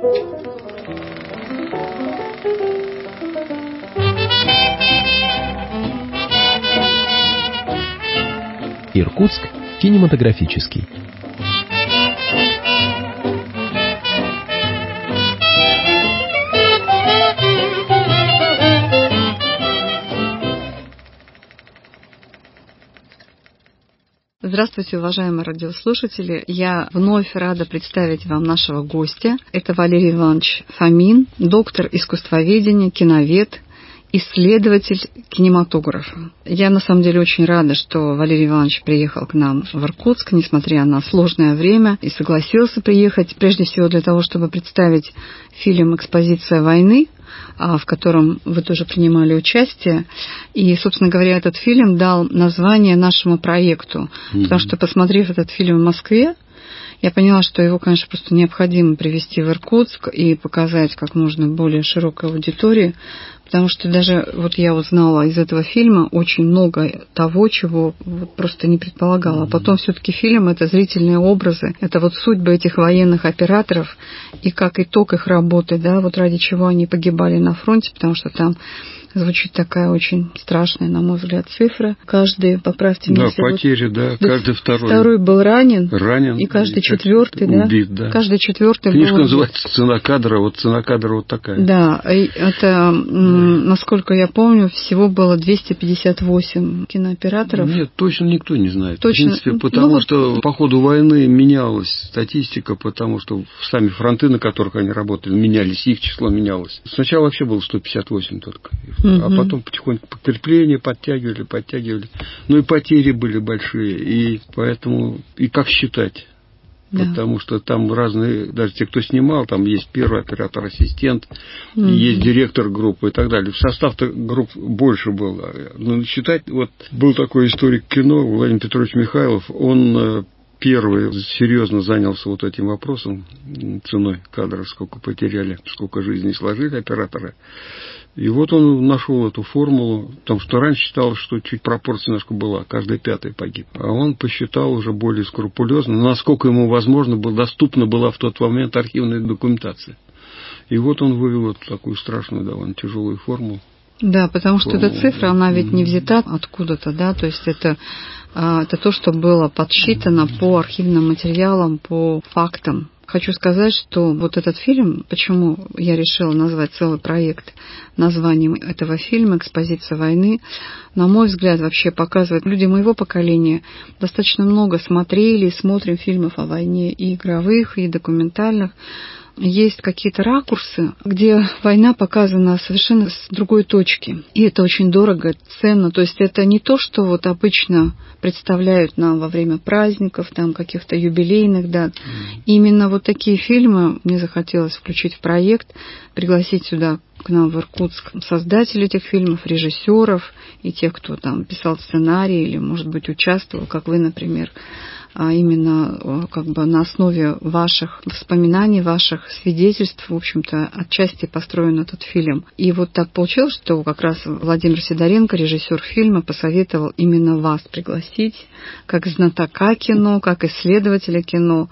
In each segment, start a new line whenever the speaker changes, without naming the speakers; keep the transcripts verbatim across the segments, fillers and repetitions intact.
Иркутск кинематографический.
Здравствуйте, уважаемые радиослушатели. Я вновь рада представить вам нашего гостя. Это Валерий Иванович Фомин, доктор искусствоведения, киновед, исследователь кинематографа. Я, на самом деле, очень рада, что Валерий Иванович приехал к нам в Иркутск, несмотря на сложное время, и согласился приехать, прежде всего для того, чтобы представить фильм «Экспозиция войны», в котором вы тоже принимали участие. И, собственно говоря, этот фильм дал название нашему проекту, mm-hmm. потому что, посмотрев этот фильм в Москве, я поняла, что его, конечно, просто необходимо привезти в Иркутск и показать как можно более широкой аудитории, потому что даже вот я узнала из этого фильма очень много того, чего вот просто не предполагала. А потом все-таки фильм — это зрительные образы, это вот судьбы этих военных операторов и как итог их работы, да, вот ради чего они погибали на фронте, потому что там звучит такая очень страшная, на мой взгляд, цифра. Каждый, поправьте меня,
да, потери, вот, да, каждый второй.
Второй был ранен,
ранен
и каждый и четвертый, да,
убит, да.
Каждый четвертый
Книжка
был
называется «Цена кадра», вот цена кадра вот такая.
Да, это, насколько я помню, всего было двести пятьдесят восемь кинооператоров.
Нет, точно никто не знает.
Точно.
В принципе, потому
ну,
что по ходу войны менялась статистика, потому что сами фронты, на которых они работали, менялись, их число менялось. Сначала вообще было сто пятьдесят восемь только. Угу. А потом потихоньку подкрепление подтягивали, подтягивали. Ну и потери были большие. И поэтому, и как считать? Да. Потому что там разные, даже те, кто снимал, там есть первый оператор-ассистент, угу. есть директор группы и так далее. Состав-то групп больше был. Но считать, вот был такой историк кино Владимир Петрович Михайлов, он первый серьезно занялся вот этим вопросом, ценой кадров, сколько потеряли, сколько жизней сложили операторы. И вот он нашел эту формулу, потому что раньше считалось, что чуть пропорция немножко была, каждый пятый погиб. А он посчитал уже более скрупулезно, насколько ему возможно было, доступна была в тот момент архивная документация. И вот он вывел эту такую страшную, довольно тяжелую формулу.
Да, потому что формулу, эта цифра, да. она ведь не взята откуда-то, да, то есть это, это то, что было подсчитано по архивным материалам, по фактам. Хочу сказать, что вот этот фильм, почему я решила назвать целый проект названием этого фильма «Экспозиция войны», на мой взгляд, вообще показывает, люди моего поколения достаточно много смотрели и смотрим фильмов о войне, и игровых, и документальных. Есть какие-то ракурсы, где война показана совершенно с другой точки. И это очень дорого, ценно. То есть это не то, что вот обычно представляют нам во время праздников, там каких-то юбилейных дат. Mm. Именно вот такие фильмы мне захотелось включить в проект, пригласить сюда к нам в Иркутск создателей этих фильмов, режиссеров и тех, кто там писал сценарий или, может быть, участвовал, как вы, например, а именно как бы на основе ваших воспоминаний, ваших свидетельств, в общем-то, отчасти построен этот фильм. И вот так получилось, что как раз Владимир Сидоренко, режиссер фильма, посоветовал именно вас пригласить, как знатока кино, как исследователя кино.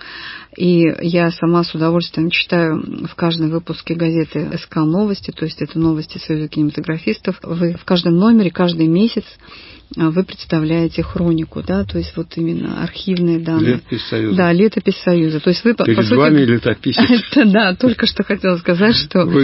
И я сама с удовольствием читаю в каждом выпуске газеты «СК Новости», то есть это новости Союза кинематографистов. Вы в каждом номере, каждый месяц вы представляете хронику, да, то есть вот именно архивные данные.
Летопись Союза.
Да, летопись Союза. То есть вы,
перед
по сути,
вами летописец.
Это, да, только что хотела сказать, что вы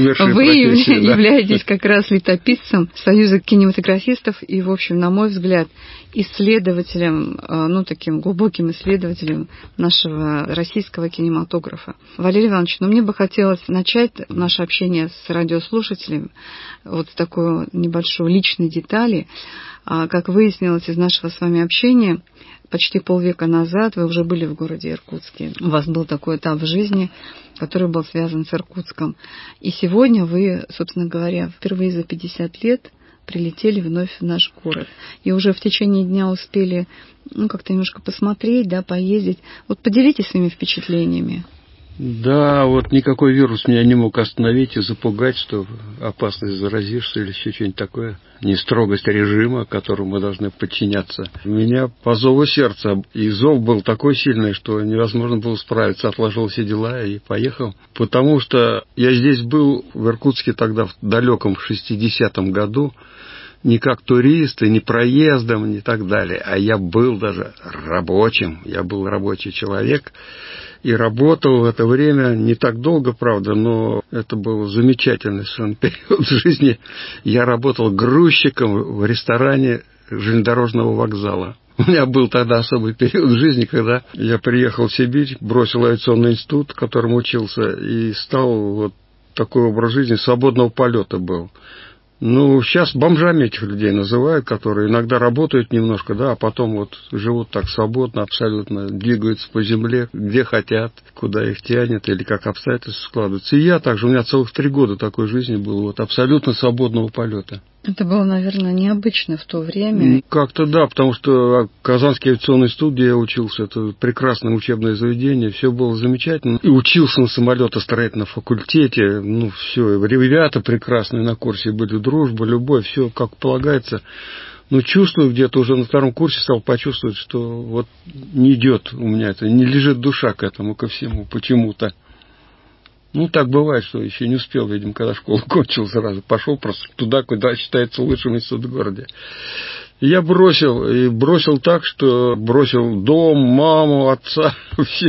да.
являетесь как раз летописцем Союза кинематографистов и, в общем, на мой взгляд, исследователем, ну, таким глубоким исследователем нашего российского кинематографа. Валерий Иванович, ну, мне бы хотелось начать наше общение с радиослушателем вот с такой небольшой личной детали. Как выяснилось из нашего с вами общения, почти полвека назад вы уже были в городе Иркутске. У вас был такой этап в жизни, который был связан с Иркутском. И сегодня вы, собственно говоря, впервые за пятьдесят лет прилетели вновь в наш город. И уже в течение дня успели, ну, как-то немножко посмотреть, да, поездить. Вот поделитесь своими впечатлениями.
Да, вот никакой вирус меня не мог остановить и запугать, что опасно заразишься или еще что-нибудь такое. Не строгость режима, которому мы должны подчиняться. У меня по зову сердца. И зов был такой сильный, что невозможно было справиться. Отложил все дела и поехал. Потому что я здесь был в Иркутске тогда в далеком шестидесятом году. Не как турист, и не проездом, не так далее. А я был даже рабочим. Я был рабочий человек. И работал в это время не так долго, правда, но это был замечательный совершенно период в жизни. Я работал грузчиком в ресторане железнодорожного вокзала. У меня был тогда особый период в жизни, когда я приехал в Сибирь, бросил авиационный институт, в котором учился, и стал вот такой образ жизни свободного полета был. Ну, сейчас бомжами этих людей называют, которые иногда работают немножко, да, а потом вот живут так свободно, абсолютно, двигаются по земле, где хотят, куда их тянет, или как обстоятельства складываются. И я также, у меня целых три года такой жизни было, вот, абсолютно свободного полета.
Это было, наверное, необычно в то время.
Как-то да, потому что Казанский авиационный институт, где я учился, это прекрасное учебное заведение, все было замечательно. И учился на самолетостроительном факультете, ну, все, ребята прекрасные на курсе были, дружба, любовь, все как полагается. Но чувствую, где-то уже на втором курсе стал почувствовать, что вот не идет у меня это, не лежит душа к этому, ко всему, почему-то. Ну, так бывает, что еще не успел, видимо, когда школу кончил, сразу пошел просто туда, куда считается лучшим институт в городе. И я бросил, и бросил так, что бросил дом, маму, отца, все.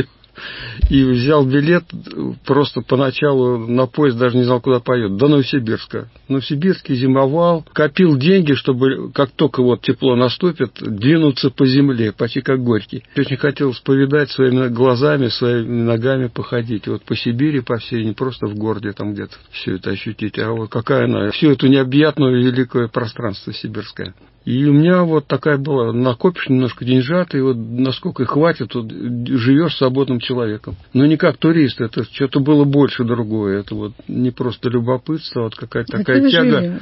И взял билет просто поначалу на поезд, даже не знал, куда поеду, до Новосибирска. В Новосибирске зимовал, копил деньги, чтобы, как только вот тепло наступит, двинуться по земле, почти как Горький. Очень хотелось повидать своими глазами, своими ногами походить. Вот по Сибири, по всей, не просто в городе там где-то все это ощутить, а вот какая она, всю эту необъятную великое пространство сибирское. И у меня вот такая была, накопишь немножко деньжат, и вот насколько их хватит, вот, живешь свободным человеком. Но не как турист, это что-то было больше другое. Это вот не просто любопытство, а вот какая-то такая тяга. Жили?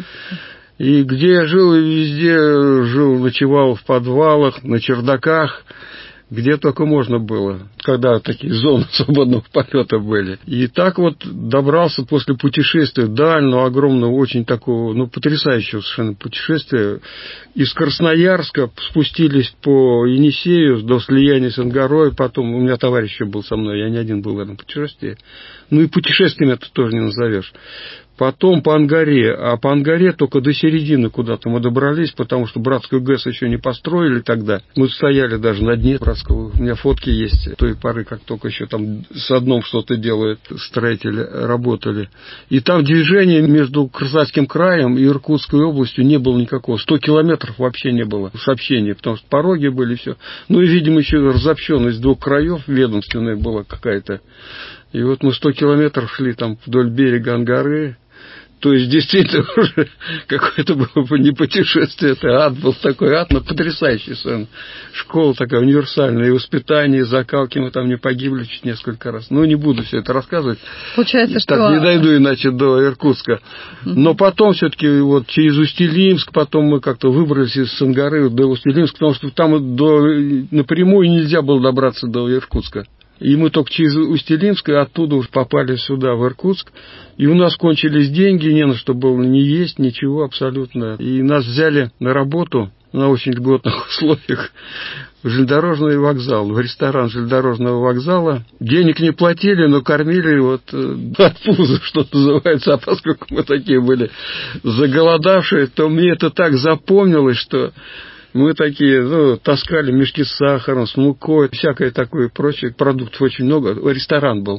И где я жил, везде жил, ночевал в подвалах, на чердаках, где только можно было, когда такие зоны свободного полета были. И так вот добрался после путешествия дальнего, огромного, очень такого, ну, потрясающего совершенно путешествия. Из Красноярска спустились по Енисею до слияния с Ангарой, потом у меня товарищ еще был со мной, я не один был в этом путешествии. Ну и путешествием это тоже не назовешь. Потом по Ангаре, а по Ангаре только до середины куда-то мы добрались, потому что Братскую ГЭС еще не построили тогда. Мы стояли даже на дне Братского, у меня фотки есть той поры, как только еще там с одном что-то делают, строители работали. И там движение между Красноярским краем и Иркутской областью не было никакого, сто километров вообще не было сообщения, потому что пороги были, все. Ну и, видимо, еще разобщенность двух краев ведомственная была какая-то. И вот мы сто километров шли там вдоль берега Ангары. То есть, действительно, уже какое-то было не путешествие, это ад был такой, ад, но потрясающий сон. Школа такая универсальная, и воспитание, и закалки, мы там не погибли чуть несколько раз. Ну, не буду все это рассказывать.
Получается,
так,
что...
не дойду иначе до Иркутска. Но потом все-таки вот через Усть-Илимск, потом мы как-то выбрались из Ангары до Усть-Илимска, потому что там до, напрямую нельзя было добраться до Иркутска. И мы только через Усть-Илимск, и оттуда уж попали сюда, в Иркутск. И у нас кончились деньги, не на что было ни есть, ничего абсолютно. И нас взяли на работу на очень льготных условиях в железнодорожный вокзал, в ресторан железнодорожного вокзала. Денег не платили, но кормили вот от пуза, что называется. А поскольку мы такие были заголодавшие, то мне это так запомнилось, что... Мы такие, ну, таскали мешки с сахаром, с мукой, всякое такое прочее. Продуктов очень много. Ресторан был.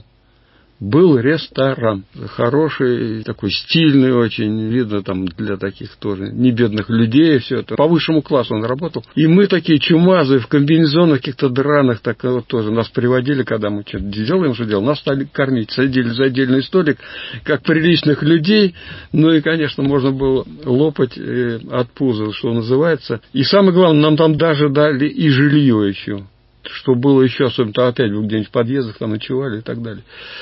Был ресторан. Хороший, такой стильный очень. Видно там для таких тоже небедных людей все это. По высшему классу он работал. И мы такие чумазые в комбинезонах каких-то драных. Так вот тоже нас приводили, когда мы что-то делаем, что делаем. Нас стали кормить. Садили за отдельный столик, как приличных людей. Ну и, конечно, можно было лопать от пуза, что называется. И самое главное, нам там даже дали и жилье еще. что было еще, особенно опять где-нибудь в подъездах там ночевали и так далее.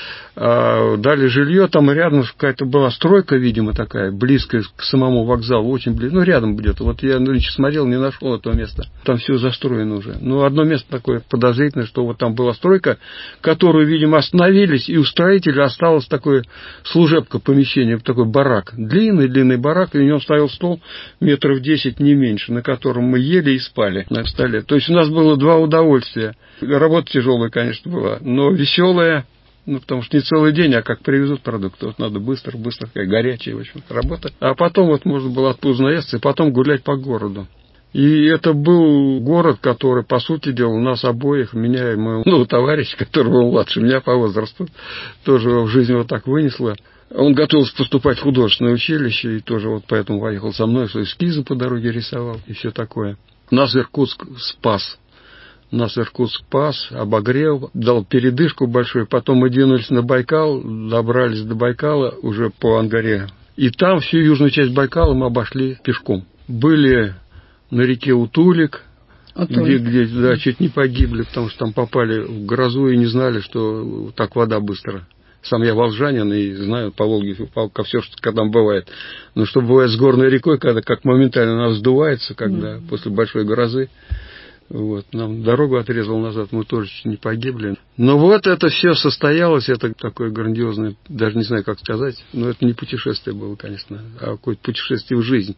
А дали жилье, там рядом какая-то была стройка, видимо, такая, близкая к самому вокзалу, очень близко, ну, рядом где-то. Вот я нынче смотрел, не нашел этого места. Там все застроено уже. Ну, одно место такое подозрительное, что вот там была стройка, которую, видимо, остановились, и у строителя осталось такое служебка, помещение, такой барак. Длинный-длинный барак, и в нем стоял стол метров десять, не меньше, на котором мы ели и спали на столе. То есть у нас было два удовольствия. Работа тяжелая, конечно, была, но веселая. Ну, потому что не целый день, а как привезут продукты. Вот надо быстро, быстро, такая горячая, в общем, работа. А потом вот можно было оттуда наесться и потом гулять по городу. И это был город, который, по сути дела, у нас обоих, меня и моего ну, товарища, который был младше меня по возрасту, тоже в жизни вот так вынесло. Он готовился поступать в художественное училище, и тоже вот поэтому поехал со мной, что эскизы по дороге рисовал, и все такое. Нас Иркутск спас. Нас Иркутск спас, обогрел, дал передышку большую. Потом мы двинулись на Байкал, добрались до Байкала уже по Ангаре. И там всю южную часть Байкала мы обошли пешком. Были на реке Утулик, где, где да, чуть не погибли, потому что там попали в грозу и не знали, что так вода быстро. Сам я волжанин и знаю по Волге, по все, что там бывает. Но что бывает с горной рекой, когда как моментально она вздувается, когда mm. после большой грозы. Вот, нам дорогу отрезал назад, мы тоже чуть не погибли. Но вот это все состоялось, это такое грандиозное, даже не знаю, как сказать, но это не путешествие было, конечно, а какое-то путешествие в жизнь.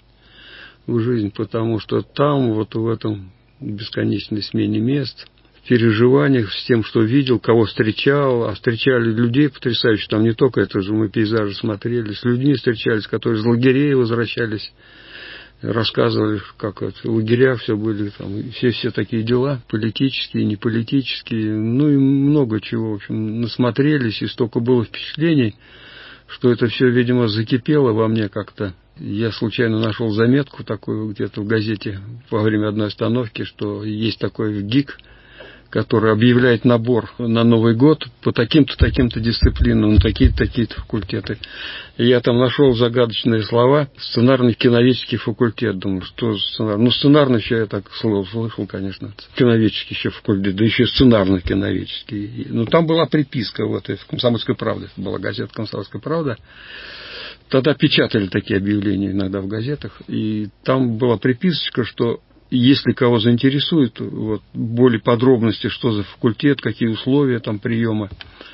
В жизнь, потому что там, вот в этом бесконечной смене мест, в переживаниях с тем, что видел, кого встречал, а встречали людей потрясающих, там не только это же мы пейзажи смотрели, с людьми встречались, которые из лагерей возвращались. Рассказывали, как вот, в лагерях все были, там, все, все такие дела, политические, неполитические, ну и много чего, в общем, насмотрелись, и столько было впечатлений, что это все, видимо, закипело во мне как-то. Я случайно нашел заметку такую где-то в газете во время одной остановки, что есть такой ГИК, который объявляет набор на Новый год по таким-то, таким-то дисциплинам, на такие-то, такие-то факультеты. И я там нашел загадочные слова. Сценарный киноведческий факультет. Думаю, что за сценарный? Ну, сценарный еще я так слово слышал, конечно. Киноведческий еще факультет, да еще сценарный киноведческий. Ну, там была приписка, вот, в «Комсомольской правде». Это была газета «Комсомольская правда». Тогда печатали такие объявления иногда в газетах. И там была приписочка, что если кого заинтересует, вот, более подробности, что за факультет, какие условия там приема,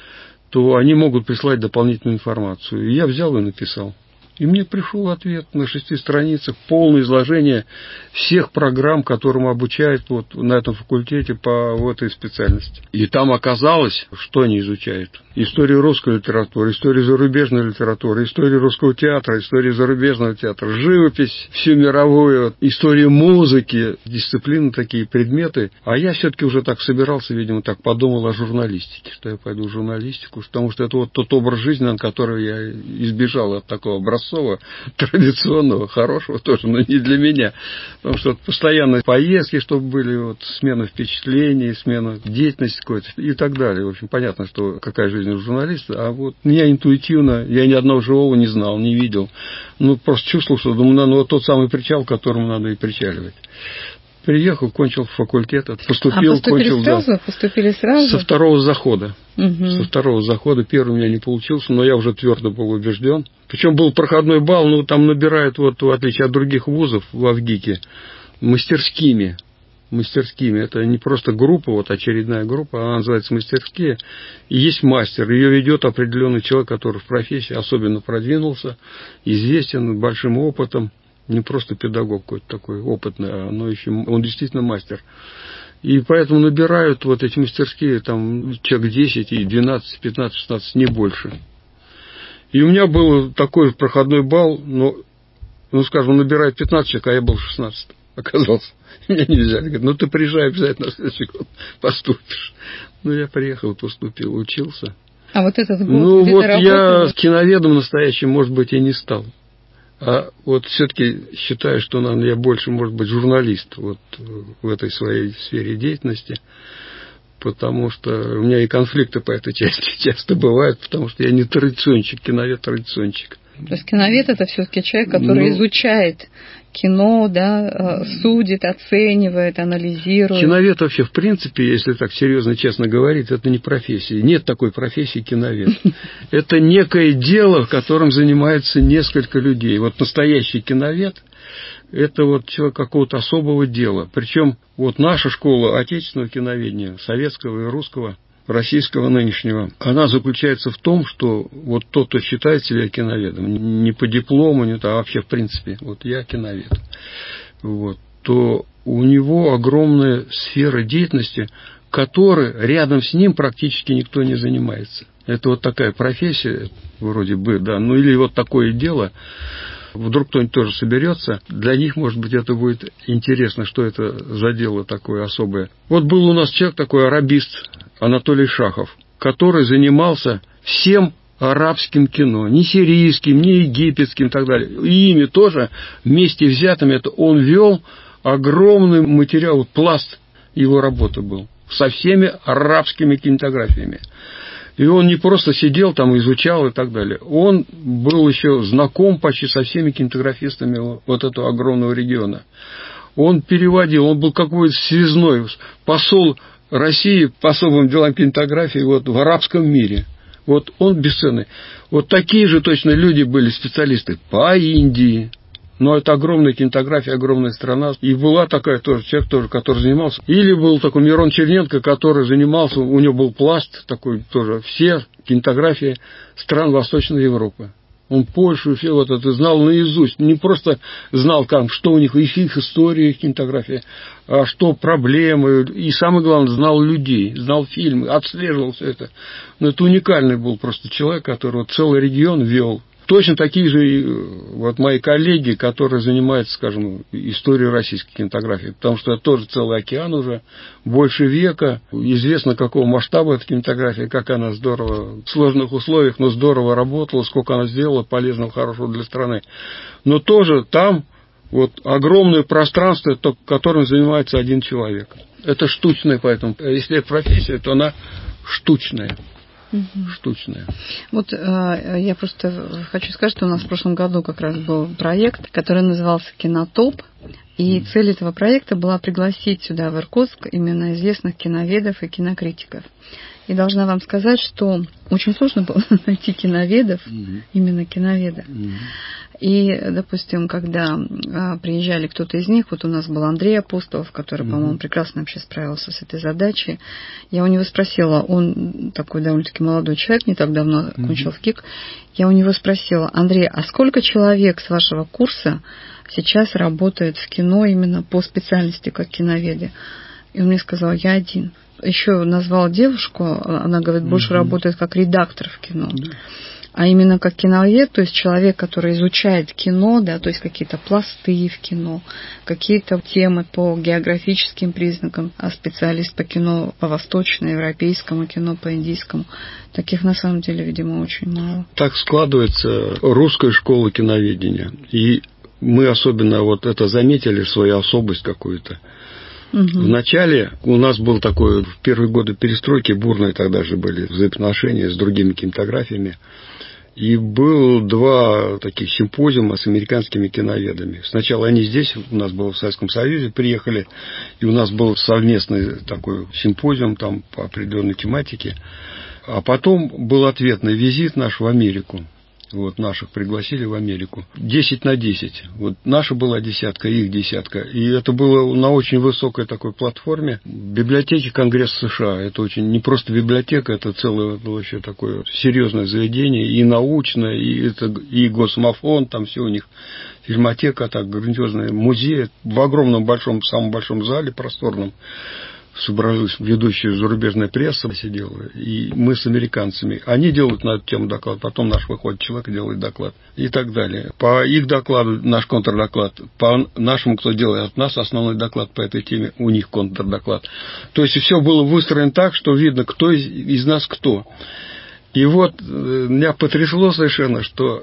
то они могут прислать дополнительную информацию. И я взял и написал. И мне пришел ответ на шести страницах, полное изложение всех программ, которым обучают вот на этом факультете по вот этой специальности. И там оказалось, что они изучают. Историю русской литературы, историю зарубежной литературы, историю русского театра, историю зарубежного театра, живопись всю мировую, историю музыки, дисциплины такие, предметы. А я все-таки уже так собирался, видимо, так подумал о журналистике, что я пойду в журналистику, потому что это вот тот образ жизни, от которого я избежал от такого образца, традиционного, хорошего тоже, но не для меня. Потому что вот постоянные поездки, чтобы были, вот, смена впечатлений, смена деятельности какой-то и так далее. В общем, понятно, что какая жизнь у журналиста, а вот я интуитивно, я ни одного живого не знал, не видел. Ну, просто чувствовал, что, думаю, ну, вот тот самый причал, к которому надо и причаливать. Приехал, кончил факультет, поступил,
а поступили
кончил,
сразу?
да.
Поступили сразу?
Со второго захода.
Угу.
Со второго захода. Первый у меня не получился, но я уже твердо был убежден. Причем был проходной балл, ну, там набирают, вот, в отличие от других вузов в ВГИКе, мастерскими. Мастерскими. Это не просто группа, вот очередная группа, она называется мастерские. И есть мастер. Ее ведет определенный человек, который в профессии особенно продвинулся, известен, большим опытом. Не просто педагог какой-то такой опытный, но еще он действительно мастер. И поэтому набирают вот эти мастерские, там, человек десять, и двенадцать, пятнадцать, шестнадцать, не больше. И у меня был такой проходной балл, но, ну, скажем, набирают пятнадцать человек, а я был шестнадцать, оказался. Меня не взяли. Говорят, ну, ты приезжай обязательно на следующий год, поступишь. Ну, я приехал, поступил, учился.
А вот этот год,
ну,
где
вот
ты работал?
я киноведом настоящим, может быть, и не стал. А вот все-таки считаю, что, наверное, я больше, может быть, журналист вот в этой своей сфере деятельности, потому что у меня и конфликты по этой части часто бывают, потому что я не традиционщик, киновед традиционщик.
То есть киновед — это все-таки человек, который ну, изучает кино, да, судит, оценивает, анализирует.
Киновед вообще, в принципе, если так серьезно, честно говорить, это не профессия. Нет такой профессии киновед. Это некое дело, которым занимаются несколько людей. Вот настоящий киновед – это вот человек какого-то особого дела. Причем вот наша школа отечественного киноведения, советского и русского, российского нынешнего, она заключается в том, что вот тот, кто считает себя киноведом, не по диплому, не то, а вообще в принципе, вот я киновед, вот, то у него огромная сфера деятельности, которой рядом с ним практически никто не занимается. Это вот такая профессия, вроде бы, да, ну или вот такое дело. Вдруг кто-нибудь тоже соберется, для них, может быть, это будет интересно, что это за дело такое особое. Вот был у нас человек такой, арабист Анатолий Шахов, который занимался всем арабским кино, не сирийским, не египетским и так далее. И ими тоже вместе взятыми, это он вел огромный материал, пласт его работы был, со всеми арабскими кинематографиями. И он не просто сидел там, изучал и так далее. Он был еще знаком почти со всеми кинематографистами вот этого огромного региона. Он переводил, он был какой-то связной посол России по особым делам кинематографии вот в арабском мире. Вот он бесценный. Вот такие же точно люди были специалисты по Индии. Но это огромная кинематография, огромная страна. И была такая тоже, человек, тоже, который занимался. Или был такой Мирон Черненко, который занимался, у него был пласт такой тоже, все кинематографии стран Восточной Европы. Он Польшу, все вот это знал наизусть. Не просто знал, как, что у них, их, их история, их кинематография, а что проблемы. И самое главное, знал людей, знал фильмы, отслеживал все это. Но это уникальный был просто человек, который вот целый регион вел. Точно такие же вот мои коллеги, которые занимаются, скажем, историей российской кинематографии, потому что это тоже целый океан уже, больше века, известно какого масштаба эта кинематография, как она здорово, в сложных условиях, но здорово работала, сколько она сделала полезного, хорошего для страны. Но тоже там вот огромное пространство, которым занимается один человек. Это штучное, поэтому, если это профессия, то она штучная. Угу. Штучная.
Вот э, я просто хочу сказать, что у нас в прошлом году как раз был проект, который назывался «Кинотоп», и mm. цель этого проекта была пригласить сюда, в Иркутск, именно известных киноведов и кинокритиков. И должна вам сказать, что очень сложно было найти киноведов, mm-hmm. именно киноведа. Mm-hmm. И, допустим, когда а, приезжали кто-то из них, вот у нас был Андрей Апостолов, который, mm-hmm. по-моему, прекрасно вообще справился с этой задачей. Я у него спросила, он такой довольно-таки молодой человек, не так давно mm-hmm. кончил в КИК, я у него спросила: Андрей, а сколько человек с вашего курса сейчас работает в кино именно по специальности как киноведы? И он мне сказал: я один. Еще назвал девушку, она говорит, больше mm-hmm. работает как редактор в кино. Mm-hmm. А именно как киновед, то есть человек, который изучает кино, да, то есть какие-то пласты в кино, какие-то темы по географическим признакам, а специалист по кино, по восточноевропейскому кино, по индийскому. Таких на самом деле, видимо, очень мало.
Так складывается русская школа киноведения. И мы особенно вот это заметили, свою особость какую-то. Угу. Вначале у нас был такой, в первые годы перестройки, бурные тогда же были взаимоотношения с другими кинематографиями. И было два таких симпозиума с американскими киноведами. Сначала они здесь, у нас было в Советском Союзе, приехали, и у нас был совместный такой симпозиум там по определенной тематике. А потом был ответный визит наш в Америку. Вот наших пригласили в Америку. десять на десять. Вот наша была десятка, их десятка. И это было на очень высокой такой платформе. Библиотеки Конгресса США. Это очень не просто библиотека, это целое вообще такое серьезное заведение. И научное, и, это, и Госмафон, там все у них. Фильмотека, так, грандиозный музей. В огромном большом, самом большом зале, просторном. Собралась ведущая зарубежная пресса, сидела, и мы с американцами. Они делают на эту тему доклад, потом наш выходит человек и делает доклад, и так далее. По их докладу наш контрдоклад, по нашему, кто делает от нас основной доклад по этой теме, у них контрдоклад. То есть все было выстроено так, что видно, кто из, из нас кто. И вот меня потрясло совершенно, что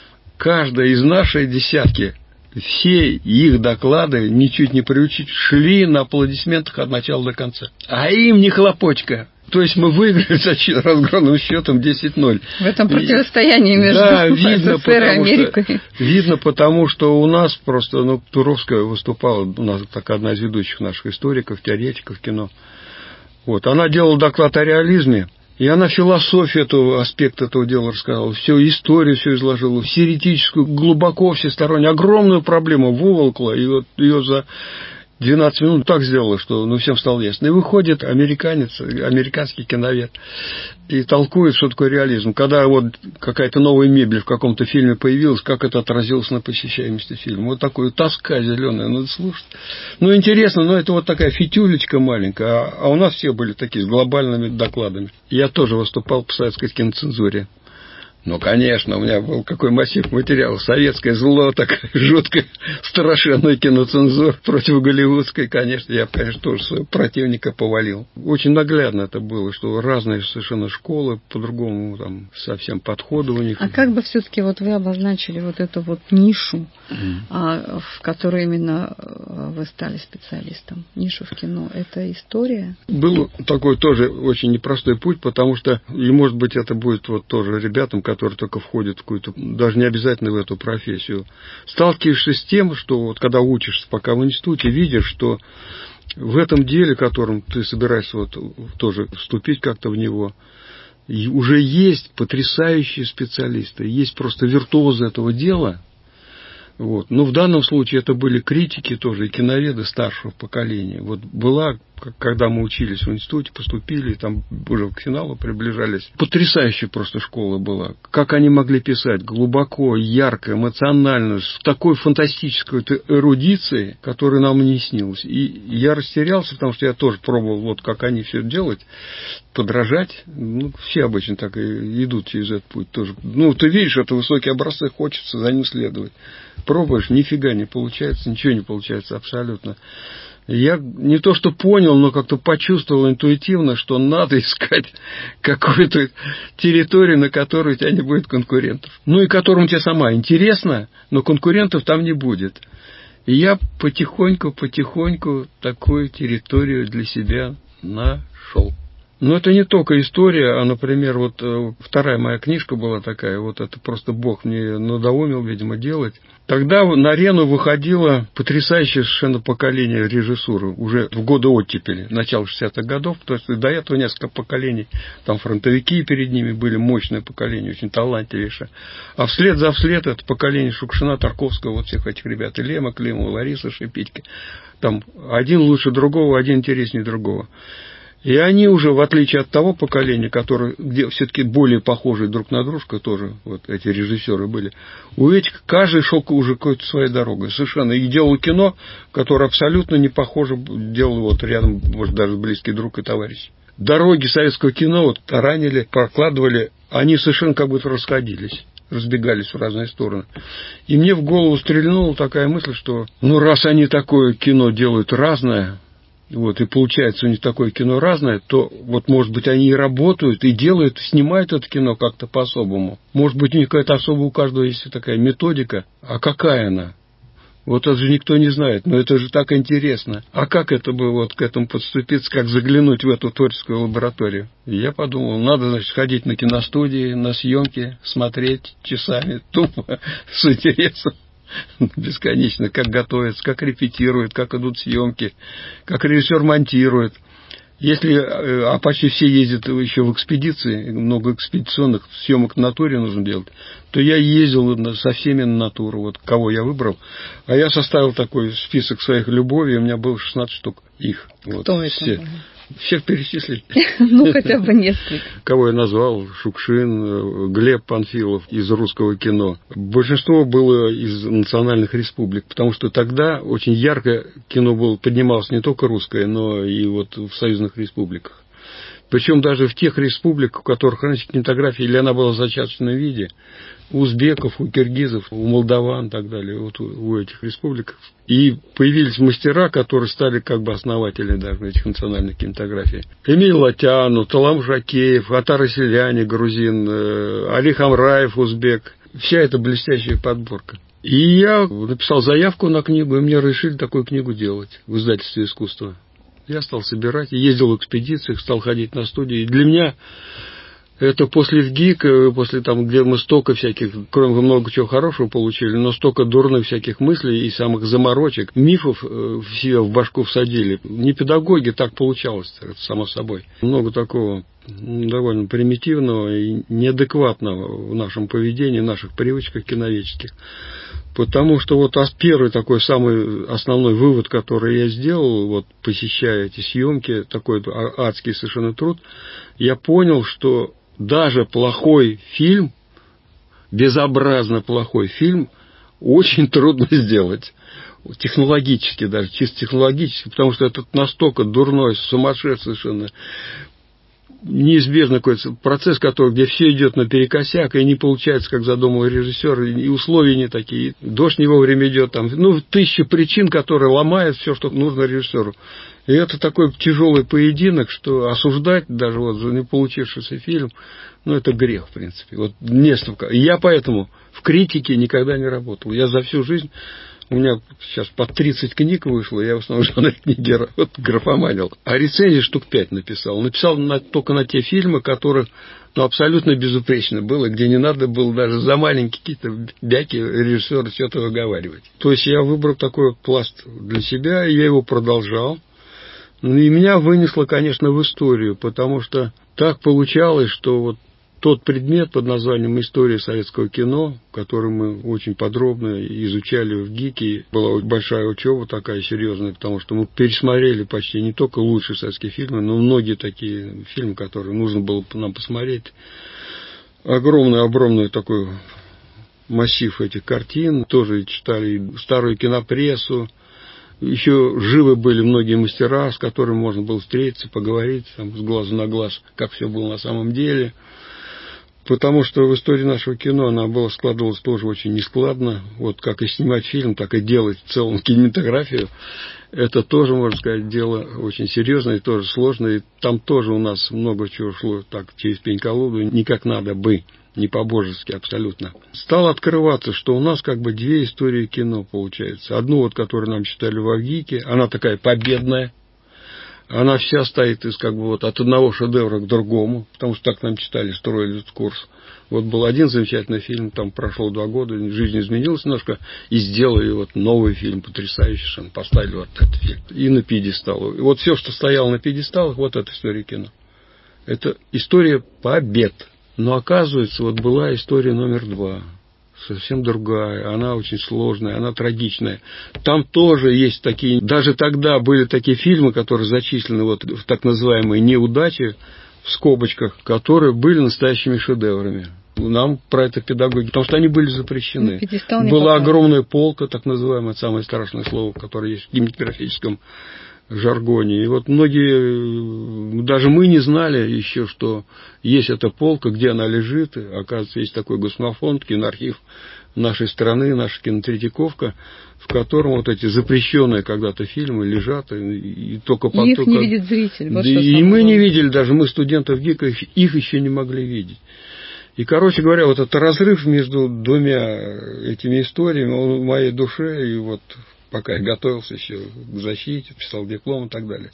каждая из нашей десятки, все их доклады, ничуть не приучить, шли на аплодисментах от начала до конца. А им не хлопочка. То есть мы выиграли с разгромным счетом десять ноль.
В этом противостоянии между
да, видно,
СССР и Америкой.
Что, видно, потому что у нас просто, ну, Туровская выступала, у нас такая одна из ведущих наших историков, теоретиков кино. Вот, она делала доклад о реализме. И она философию этого аспекта этого дела рассказала, всю историю все изложила, теоретическую, глубоко, всесторонне, огромную проблему выволокла, и вот ее за двенадцать минут так сделала, что ну, всем стало ясно. И выходит американец, американский киновед, и толкует, что такое реализм. Когда вот какая-то новая мебель в каком-то фильме появилась, как это отразилось на посещаемости фильма. Вот такую тоска зеленая, надо слушать. Ну, интересно, но это вот такая фитюлечка маленькая, а, а у нас все были такие с глобальными докладами. Я тоже выступал по советской киноцензуре. Ну, конечно, у меня был какой массив материала. Советское зло, такая жуткая, страшенная киноцензура против голливудской. Конечно, я, конечно, тоже своего противника повалил. Очень наглядно это было, что разные совершенно школы, по-другому там совсем подходы у них.
А как бы все-таки вот вы обозначили вот эту вот нишу, mm. а, в которой именно вы стали специалистом? Нишу в кино. Это история?
Был такой тоже очень непростой путь, потому что, и может быть это будет вот тоже ребятам, которые только входят в какую-то, даже не обязательно в эту профессию, сталкиваешься с тем, что вот когда учишься пока в институте, видишь, что в этом деле, которым ты собираешься вот тоже вступить как-то в него, уже есть потрясающие специалисты, есть просто виртуозы этого дела. Вот. Но в данном случае это были критики тоже, и киноведы старшего поколения. Вот была, когда мы учились в институте, поступили, там уже к финалу приближались. Потрясающая просто школа была. Как они могли писать глубоко, ярко, эмоционально, с такой фантастической эрудицией, которая нам не снилась. И я растерялся, потому что я тоже пробовал, вот как они все делать, подражать. Ну, все обычно так и идут через этот путь тоже. Ну, ты видишь, это высокие образцы, хочется за ним следовать. Пробуешь, нифига не получается, ничего не получается абсолютно. Я не то что понял, но как-то почувствовал интуитивно, что надо искать какую-то территорию, на которой у тебя не будет конкурентов. Ну и которому тебе сама интересно, но конкурентов там не будет. И я потихоньку-потихоньку такую территорию для себя нашел. Но это не только история, а, например, вот вторая моя книжка была такая, вот это просто Бог мне надоумил, видимо, делать. Тогда на арену выходило потрясающее совершенно поколение режиссуры, уже в годы оттепели, начало шестидесятых годов, потому что до этого несколько поколений, там фронтовики перед ними были, мощное поколение, очень талантливейшее. А вслед за вслед это поколение Шукшина, Тарковского, вот всех этих ребят, и Лема Климова, Лариса Шипитько. Там один лучше другого, один интереснее другого. И они уже, в отличие от того поколения, которое, где все-таки более похожие друг на дружку, тоже вот эти режиссеры были, у этих каждый шел уже какой-то своей дорогой. Совершенно. И делал кино, которое абсолютно не похоже, делал вот рядом, может, даже близкий друг и товарищ. Дороги советского кино вот таранили, прокладывали, они совершенно как будто расходились. Разбегались в разные стороны. И мне в голову стрельнула такая мысль, что ну раз они такое кино делают разное, вот, и получается у них такое кино разное, то вот, может быть, они и работают, и делают, снимают это кино как-то по-особому. Может быть, у них какая-то особая, у каждого есть такая методика. А какая она? Вот это же никто не знает, но это же так интересно. А как это бы вот к этому подступиться, как заглянуть в эту творческую лабораторию? И я подумал, надо, значит, ходить на киностудии, на съемки, смотреть часами, тупо, с интересом. Бесконечно, как готовятся, как репетируют, как идут съемки, как режиссер монтирует. Если, а почти все ездят еще в экспедиции, много экспедиционных съемок в натуре нужно делать, то я ездил со всеми на натуру, вот кого я выбрал. А я составил такой список своих любовей, у меня было шестнадцать штук их. Вот,
кто это?
Все. Всех перечислить.
Ну, хотя бы несколько.
Кого я назвал? Шукшин, Глеб Панфилов из русского кино. Большинство было из национальных республик, потому что тогда очень ярко кино было, поднималось не только русское, но и вот в союзных республиках. Причем даже в тех республиках, у которых раньше кинематография, или она была в зачаточном виде, у узбеков, у киргизов, у молдаван и так далее, вот у этих республик. И появились мастера, которые стали как бы основателями даже этих национальных кинематографий. Эмиль Латяну, Талам Жакеев, Атар Селяни, грузин, Али Хамраев, узбек. Вся эта блестящая подборка. И я написал заявку на книгу, и мне разрешили такую книгу делать в издательстве искусства. Я стал собирать, ездил в экспедициях, стал ходить на студии. И для меня это после ВГИК, после там, где мы столько всяких, кроме много чего хорошего получили, но столько дурных всяких мыслей и самых заморочек, мифов в себя в башку всадили. Не педагоги, так получалось, это само собой. Много такого довольно примитивного и неадекватного в нашем поведении, в наших привычках киноведческих. Потому что вот первый такой самый основной вывод, который я сделал, вот посещая эти съемки, такой адский совершенно труд, я понял, что даже плохой фильм, безобразно плохой фильм, очень трудно сделать. Технологически даже, чисто технологически, потому что это настолько дурной, сумасшедший совершенно, неизбежно какой-то процесс, который, где все идет наперекосяк, и не получается, как задумал режиссер, и условия не такие. Дождь не вовремя идет, там, ну, тысяча причин, которые ломают все, что нужно режиссеру. И это такой тяжелый поединок, что осуждать даже вот за не получившийся фильм, ну, это грех, в принципе. Вот несколько. Я поэтому в критике никогда не работал. Я за всю жизнь, у меня сейчас по тридцать книг вышло, я в основном жанре книги вот, графоманил. А рецензий штук пять написал. Написал на, только на те фильмы, которые ну, абсолютно безупречно было, где не надо было даже за маленькие какие-то бяки режиссера что-то выговаривать. То есть я выбрал такой пласт для себя, и я его продолжал. Ну, и меня вынесло, конечно, в историю, потому что так получалось, что вот тот предмет под названием «История советского кино», который мы очень подробно изучали в ГИКе, была большая учеба такая серьезная, потому что мы пересмотрели почти не только лучшие советские фильмы, но многие такие фильмы, которые нужно было нам посмотреть. Огромный, огромный такой массив этих картин, тоже читали старую кинопрессу. Еще живы были многие мастера, с которыми можно было встретиться, поговорить там, с глазу на глаз, как все было на самом деле. Потому что в истории нашего кино она была, складывалась тоже очень нескладно. Вот как и снимать фильм, так и делать в целом кинематографию. Это тоже, можно сказать, дело очень серьезное и тоже сложное. И там тоже у нас много чего шло так через пень-колоду, не как надо бы. Не по-божески абсолютно. Стало открываться, что у нас как бы две истории кино получается. Одну, вот, которую нам читали в ВГИКе, она такая победная. Она вся стоит из как бы вот от одного шедевра к другому, потому что так нам читали, строили этот курс. Вот был один замечательный фильм, там прошло два года, жизнь изменилась немножко, и сделали вот новый фильм, потрясающий, поставили вот этот фильм. И на пьедестал. И вот все, что стояло на пьедесталах, вот эта история кино. Это история побед. Но оказывается, вот была история номер два, совсем другая, она очень сложная, она трагичная. Там тоже есть такие, даже тогда были такие фильмы, которые зачислены вот в так называемые неудачи, в скобочках, которые были настоящими шедеврами. Нам про это педагоги, потому что они были запрещены. Была огромная полка, так называемая, самое страшное слово, которое есть в кинематографическом жаргоне. И вот многие, даже мы не знали еще, что есть эта полка, где она лежит. Оказывается, есть такой госмофонд, киноархив нашей страны, наша кинотретьяковка, в котором вот эти запрещенные когда-то фильмы лежат. И, и только потом...
Их не видит зритель. Вот
и мы не видели, даже мы, студентов ГИКа, их, их еще не могли видеть. И, короче говоря, вот этот разрыв между двумя этими историями, он в моей душе, и вот пока я готовился еще к защите, писал диплом и так далее,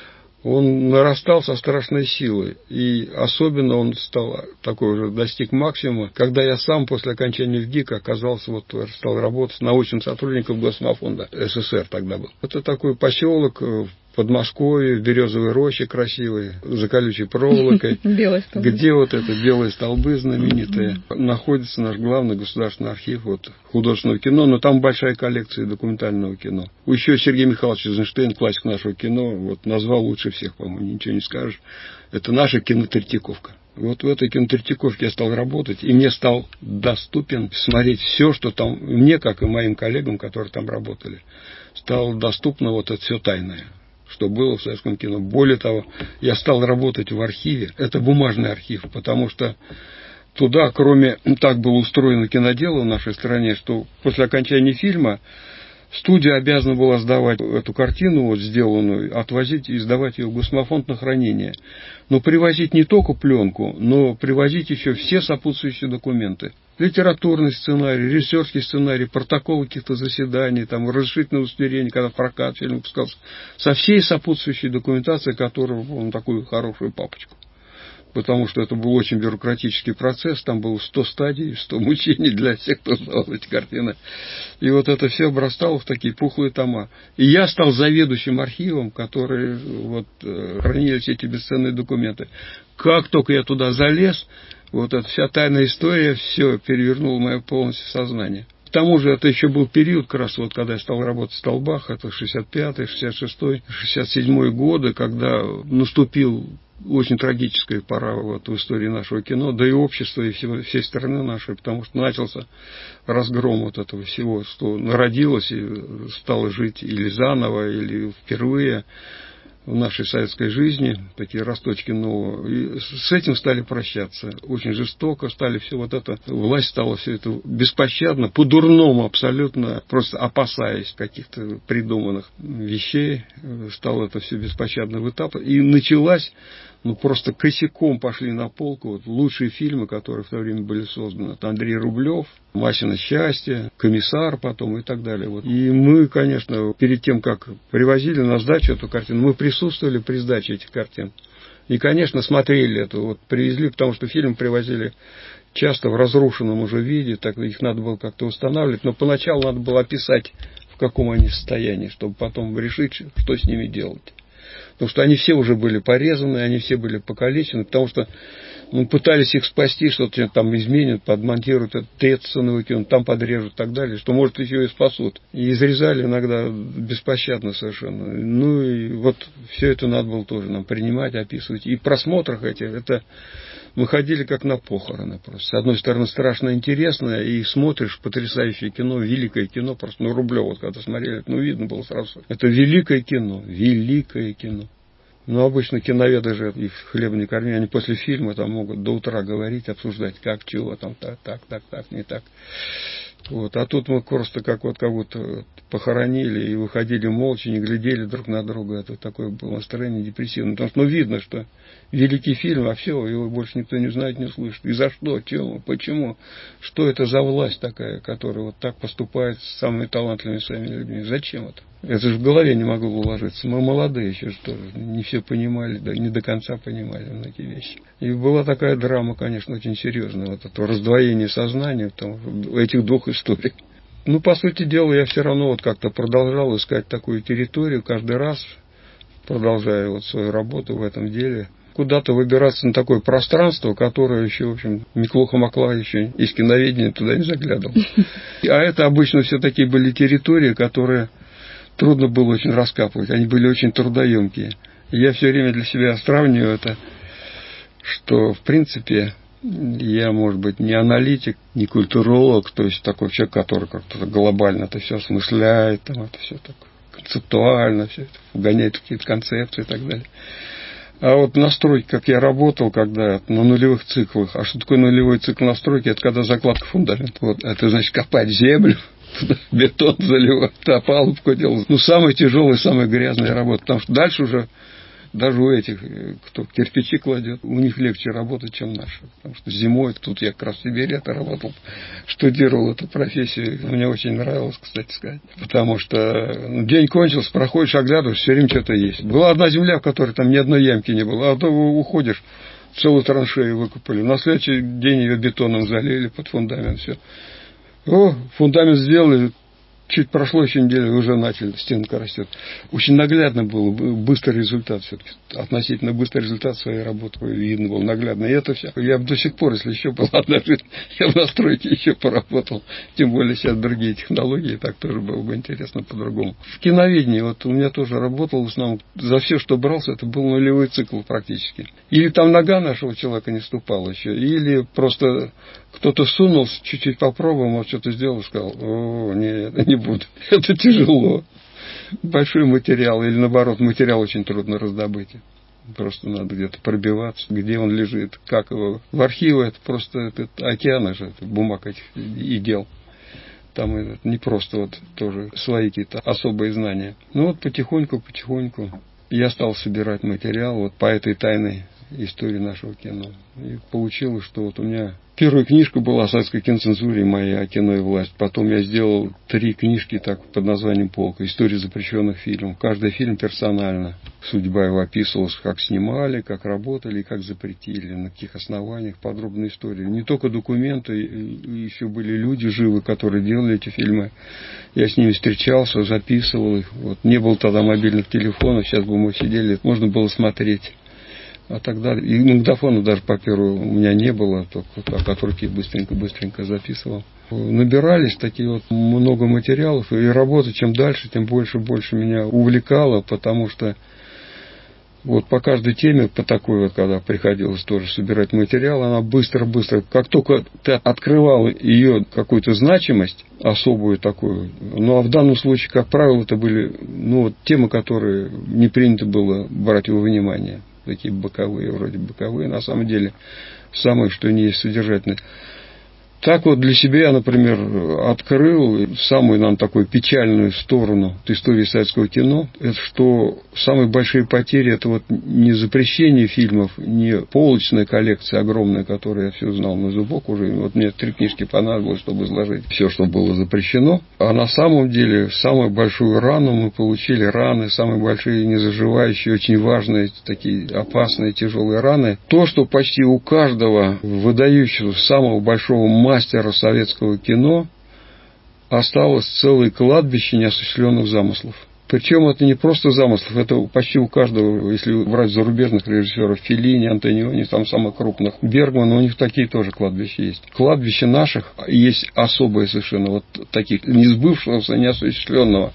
он нарастал со страшной силой. И особенно он стал такой уже, достиг максимума, когда я сам после окончания ВГИКа оказался, вот стал работать научным сотрудником Госмофонда СССР тогда был. Это такой поселок в Подмосковье, в Березовой роще красивой, за колючей проволокой, где вот это белые столбы знаменитые. Находится наш главный государственный архив вот, художественного кино, но там большая коллекция документального кино. Еще Сергей Михайлович Эйзенштейн, классик нашего кино, вот, назвал лучше всех, по-моему, ничего не скажешь. Это наша кинотретьяковка. Вот в этой кинотретьяковке я стал работать, и мне стал доступен смотреть все, что там, мне, как и моим коллегам, которые там работали, стало доступно вот это все тайное, что было в советском кино. Более того, я стал работать в архиве. Это бумажный архив, потому что туда, кроме... Так было устроено кинодело в нашей стране, что после окончания фильма Студия обязана была сдавать эту картину, вот сделанную, отвозить и сдавать ее в Госмофонд на хранение. Но привозить не только пленку, но привозить еще все сопутствующие документы. Литературный сценарий, режиссерский сценарий, протокол каких-то заседаний, там, разрешительное удостоверение, когда в прокат фильм выпускался. Со всей сопутствующей документацией, которая была такую хорошую папочку. Потому что это был очень бюрократический процесс, там было сто стадий, сто мучений для всех, кто знал эти картины. И вот это все обрастало в такие пухлые тома. И я стал заведующим архивом, который вот, хранились эти бесценные документы. Как только я туда залез, вот эта вся тайная история, все перевернуло мое полностью сознание. К тому же это еще был период, как раз вот когда я стал работать в Столбах, это шестьдесят пятый, шестьдесят шестой, шестьдесят седьмой годы, когда наступил очень трагическая пора вот в истории нашего кино, да и общества, и всего, всей страны нашей, потому что начался разгром вот этого всего, что народилось и стало жить или заново, или впервые в нашей советской жизни, такие росточки нового. И с этим стали прощаться. Очень жестоко стали все вот это, власть стала все это беспощадно, по-дурному абсолютно, просто опасаясь каких-то придуманных вещей, стало это все беспощадно вытаптывать. И началась, ну просто косяком пошли на полку вот, лучшие фильмы, которые в то время были созданы. Это Андрей Рублев, «Масино счастье», «Комиссар» потом и так далее. Вот. И мы, конечно, перед тем, как привозили на сдачу эту картину, мы присутствовали при сдаче этих картин. И, конечно, смотрели это. Вот, привезли, потому что фильм привозили часто в разрушенном уже виде, так их надо было как-то устанавливать. Но поначалу надо было описать, в каком они состоянии, чтобы потом решить, что с ними делать. Потому что они все уже были порезаны, они все были покалечены, потому что ну, пытались их спасти, что-то там изменят, подмонтируют, это цены выкинут, там подрежут и так далее, что, может, еще и спасут. И изрезали иногда беспощадно совершенно. Ну, и вот все это надо было тоже нам принимать, описывать. И в просмотрах этих, это мы ходили как на похороны просто. С одной стороны, страшно интересно, и смотришь потрясающее кино, великое кино, просто, ну, Рублев, вот когда смотрели, ну, видно было сразу. Это великое кино, великое кино. Ну, обычно киноведы же их хлебом не корми, они после фильма там могут до утра говорить, обсуждать, как, чего, там, так, так, так, так, не так. Вот. А тут мы просто как вот как будто похоронили и выходили молча, не глядели друг на друга. Это такое было настроение депрессивное. Потому что ну, видно, что великий фильм, а все, его больше никто не знает, не слышит. И за что, чему, почему, что это за власть такая, которая вот так поступает с самыми талантливыми своими людьми. Зачем это? Это же в голове не могло уложиться. Мы молодые еще тоже, не все понимали, да, не до конца понимали многие вещи. И была такая драма, конечно, очень серьезная. Вот это раздвоение сознания там, у этих двух историй. Ну, по сути дела, я все равно вот как-то продолжал искать такую территорию каждый раз, продолжая вот свою работу в этом деле. Куда-то выбираться на такое пространство, которое еще, в общем, Миклуха Макла еще из киноведения туда не заглядывал. А это обычно все такие были территории, которые трудно было очень раскапывать, они были очень трудоемкие. И я все время для себя сравниваю это, что, в принципе, я, может быть, не аналитик, не культуролог, то есть такой человек, который как-то глобально это все осмысляет, там, это все так концептуально, все это вгоняет в какие-то концепции и так далее. А вот настройки, как я работал, когда на нулевых циклах, а что такое нулевой цикл настройки? Это когда закладка фундамента. Вот, это значит копать землю, бетон заливать, опалубку делать. Ну, самая тяжелая, самая грязная работа. Потому что дальше уже, даже у этих, кто кирпичи кладет, у них легче работать, чем наши. Потому что зимой, тут я как раз в Сибири это работал, штудировал эту профессию. Мне очень нравилось, кстати сказать. Потому что ну, день кончился, проходишь, оглядываешь, все время что-то есть. Была одна земля, в которой там ни одной ямки не было. А то уходишь, целую траншею выкопали. На следующий день ее бетоном залили под фундамент, все. О, фундамент сделали, чуть прошло еще неделю, уже начали, стенка растет. Очень наглядно был, быстрый результат все-таки, относительно быстрый результат своей работы, видно был наглядно. И это все. Я бы до сих пор, если еще была одна жизнь, я в настройке еще поработал. Тем более сейчас другие технологии, так тоже было бы интересно по-другому. В киноведении, вот у меня тоже работал, в основном, за все, что брался, это был нулевой цикл практически. Или там нога нашего человека не ступала еще, или просто кто-то сунулся, чуть-чуть попробовал, может, что-то сделал, сказал, о, нет, не буду. Это тяжело. Большой материал, или наоборот, материал очень трудно раздобыть. Просто надо где-то пробиваться, где он лежит, как его. В архивы это просто это океаны же, это бумаг этих и дел. там это, не просто вот тоже свои какие-то особые знания. Ну вот потихоньку, потихоньку я стал собирать материал вот по этой тайной истории нашего кино. И получилось, что вот у меня первая книжка была о советской киноцензуре моей, о кино и власть. Потом я сделал три книжки так под названием «Полка». История запрещенных фильмов. Каждый фильм персонально. Судьба его описывалась, как снимали, как работали, как запретили, на каких основаниях. Подробная история. Не только документы, еще были люди живы, которые делали эти фильмы. Я с ними встречался, записывал их. Вот. Не было тогда мобильных телефонов, сейчас бы мы сидели, можно было смотреть. А тогда и магнитофона даже по первому у меня не было, только так от руки быстренько-быстренько записывал. Набирались такие вот много материалов, и работа чем дальше, тем больше и больше меня увлекала, потому что вот по каждой теме, по такой вот, когда приходилось тоже собирать материал, она быстро-быстро, как только ты открывал ее какую-то значимость, особую такую, ну а в данном случае, как правило, это были ну, вот, темы, которые не принято было брать во внимание. Такие боковые, вроде боковые, на самом деле, самое, что не есть содержательное. Так вот для себя я, например, открыл самую, нам такую печальную сторону истории советского кино, это что самые большие потери, это вот не запрещение фильмов, не полочная коллекция огромная, которую я все знал на зубок уже, вот мне три книжки понадобилось, чтобы изложить все, что было запрещено, а на самом деле самую большую рану мы получили, раны, самые большие незаживающие, очень важные, такие опасные, тяжелые раны, то, что почти у каждого выдающегося, самого большого мастера мастера советского кино осталось целое кладбище неосуществленных замыслов. Причем это не просто замыслов, это почти у каждого, если брать зарубежных режиссеров, Феллини, Антониони, там самых крупных, Бергман, у них такие тоже кладбища есть. Кладбище наших есть особое совершенно, вот таких, не сбывшегося, неосуществленного.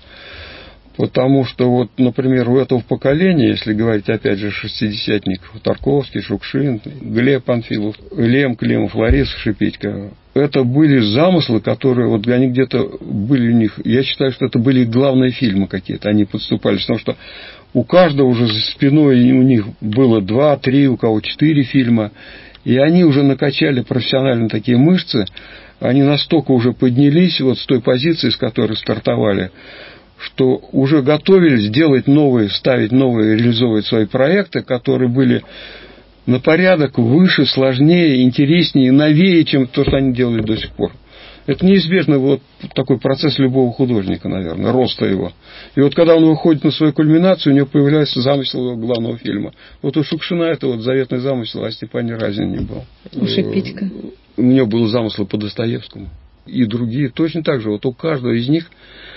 Потому что, вот, например, у этого поколения, если говорить, опять же, шестидесятников, Тарковский, Шукшин, Глеб Панфилов, Лем Климов, Лариса Шипитько, это были замыслы, которые, вот они где-то были у них, я считаю, что это были главные фильмы какие-то, они подступались, потому что у каждого уже за спиной у них было два, три, у кого четыре фильма, и они уже накачали профессионально такие мышцы, они настолько уже поднялись вот с той позиции, с которой стартовали, что уже готовились делать новые, ставить новые, реализовывать свои проекты, которые были на порядок выше, сложнее, интереснее и новее, чем то, что они делали до сих пор. Это неизбежно вот такой процесс любого художника, наверное, роста его. И вот когда он выходит на свою кульминацию, у него появляется замысел его главного фильма. Вот у Шукшина это вот заветный замысел, а Степане Разине был.
У Шипитько.
У него был замысел по Достоевскому. И другие точно так же. Вот у каждого из них.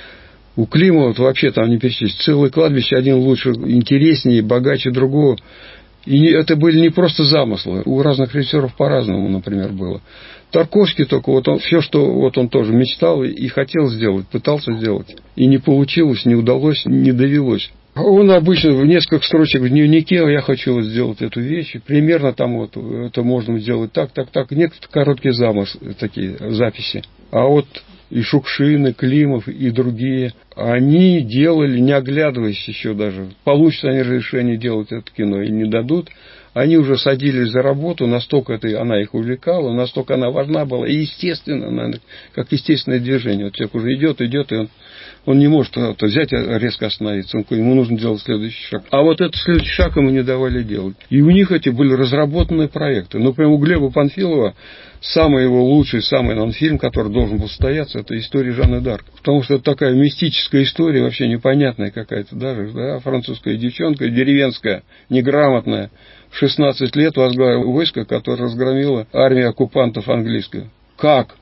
У Климова вот вообще там не перечислить. Целое кладбище, один лучше, интереснее, богаче другого. И это были не просто замыслы. У разных режиссеров по-разному, например, было. Тарковский только, вот он, все, что вот он тоже мечтал и хотел сделать, пытался сделать. И не получилось, не удалось, не довелось. Он обычно в несколько строчек в дневнике, я хочу вот сделать эту вещь, примерно там вот это можно сделать так, так, так. Некоторые короткие замыслы, такие записи. А вот и Шукшин, и Климов, и другие, они делали, не оглядываясь еще даже, получится они разрешение делать это кино или не дадут, они уже садились за работу, настолько это, она их увлекала, настолько она важна была, и естественно, наверное, как естественное движение. Вот человек уже идет, идет, и он, он не может это взять и резко остановиться, он, ему нужно делать следующий шаг. А вот этот следующий шаг ему не давали делать. И у них эти были разработанные проекты. Например, у Глеба Панфилова самый его лучший, самый, наверное, фильм, который должен был состояться, это «История Жанны д'Арк». Потому что это такая мистическая история, вообще непонятная какая-то даже, да, французская девчонка, деревенская, неграмотная, в шестнадцать лет возглавила войско, которое разгромило армию оккупантов английскую. Как?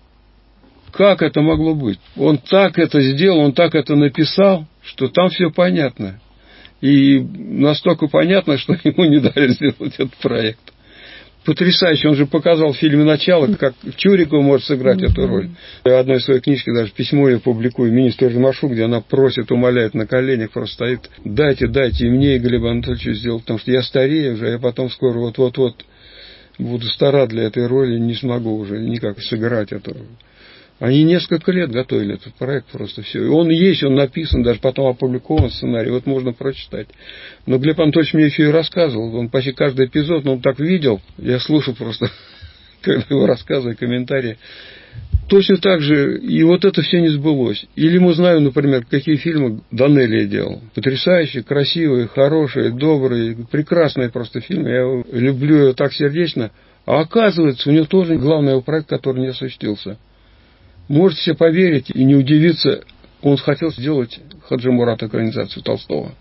Как это могло быть? Он так это сделал, он так это написал, что там все понятно. И настолько понятно, что ему не дали сделать этот проект. Потрясающе, он же показал в фильме «Начало», как Чурикова может сыграть mm-hmm. эту роль. Я в одной своей книжке даже письмо я публикую министру Римашу, где она просит, умоляет на коленях, просто стоит: дайте, дайте и мне, и Глебу Анатольевичу сделать, потому что я старею уже, я потом скоро вот-вот-вот буду стара для этой роли, не смогу уже никак сыграть эту роль. Они несколько лет готовили этот проект, просто все. И он есть, он написан, даже потом опубликован сценарий, вот можно прочитать. Но Глеб Анатольевич мне еще и рассказывал, он почти каждый эпизод, но он так видел, я слушал просто, когда его рассказы и комментарии. точно так же, и вот это все не сбылось. Или мы знаем, например, какие фильмы Данелия делал. Потрясающие, красивые, хорошие, добрые, прекрасные просто фильмы. Я люблю его так сердечно. А оказывается, у него тоже главный его проект, который не осуществился. Можете себе поверить и не удивиться, он хотел сделать Хаджи Мурата экранизацию Толстого.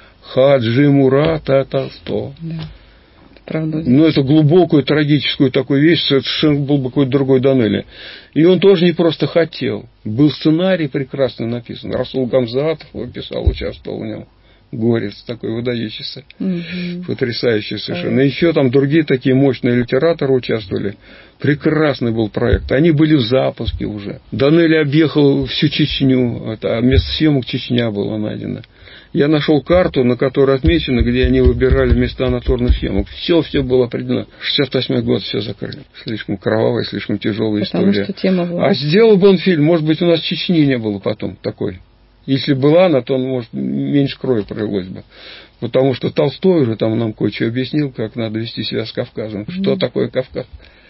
Хаджи Мурата Толстого.
Да. Правда.
Ну, это глубокую, трагическую такую вещь, совершенно был бы какой-то другой Данелия. И он тоже не просто хотел. Был сценарий прекрасно написан. Расул Гамзатов его писал, участвовал в нем. Горец такой выдающийся, угу. Потрясающий совершенно. И еще там другие такие мощные литераторы участвовали. Прекрасный был проект. Они были в запуске уже. Данелия объехал всю Чечню. Это место съемок Чечня было найдено. Я нашел карту, на которой отмечено, где они выбирали места натурных съемок. Все, все было определено. шестьдесят восьмой год все закрыли. Слишком кровавая, слишком тяжелая
Потому
история.
Что тема была.
А сделал бы он фильм, может быть, у нас Чечни не было потом такой. Если была она, то он, может, меньше крови пролилось бы. Потому что Толстой уже там нам кое-что объяснил, как надо вести себя с Кавказом. Mm-hmm. Что такое Кавказ.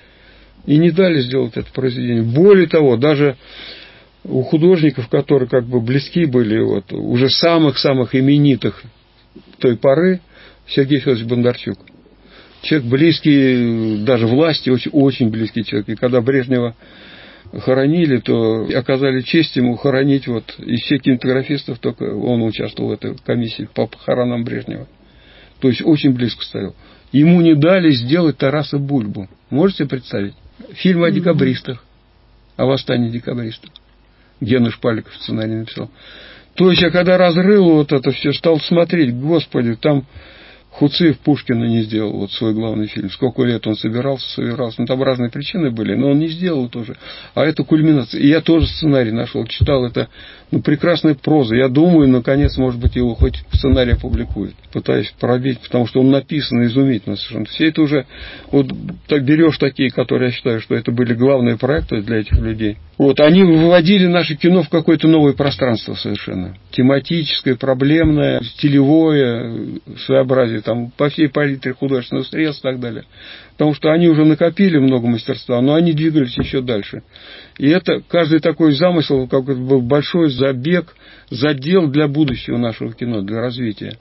И не дали сделать это произведение. Более того, даже у художников, которые как бы близки были, вот, уже самых-самых именитых той поры, Сергей Федорович Бондарчук. Человек близкий даже власти, очень, очень близкий человек. И когда Брежнева хоронили, то оказали честь ему хоронить вот из всех кинематографистов, только он участвовал в этой комиссии по похоронам Брежнева. То есть очень близко стоял. Ему не дали сделать Тараса Бульбу. Можете представить? Фильм о декабристах, о восстании декабристов. Гена Шпаликов сценарий написал. То есть я когда разрыл вот это все, стал смотреть, господи, там Хуциев Пушкина не сделал вот свой главный фильм. Сколько лет он собирался, собирался. Ну, там разные причины были, но он не сделал тоже. А это кульминация. И я тоже сценарий нашел, читал это. Ну, прекрасная проза. Я думаю, наконец, может быть, его хоть в сценарии опубликуют. Пытаюсь пробить, потому что он написан изумительно совершенно. Все это уже, вот так берешь такие, которые я считаю, что это были главные проекты для этих людей. Вот, они выводили наше кино в какое-то новое пространство совершенно. Тематическое, проблемное, стилевое своеобразие, там, по всей палитре художественных средств и так далее. Потому что они уже накопили много мастерства, но они двигались еще дальше. И это, каждый такой замысел, как бы был большой забег, задел для будущего нашего кино, для развития.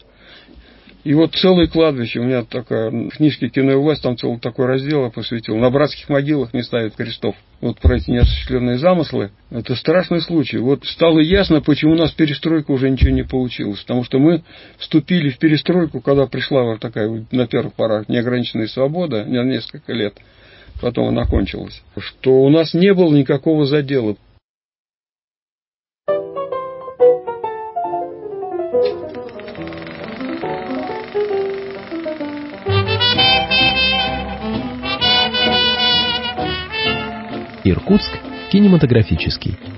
И вот целое кладбище, у меня такая в книжке «Кино и власть», там целый такой раздел я посвятил. На братских могилах не ставят крестов. Вот про эти неосуществленные замыслы. Это страшный случай. Вот стало ясно, почему у нас перестройка уже ничего не получилась. Потому что мы вступили в перестройку, когда пришла вот такая, на первых порах, неограниченная свобода, на несколько лет. Потом она кончилась. Что у нас не было никакого задела.
Иркутск кинематографический.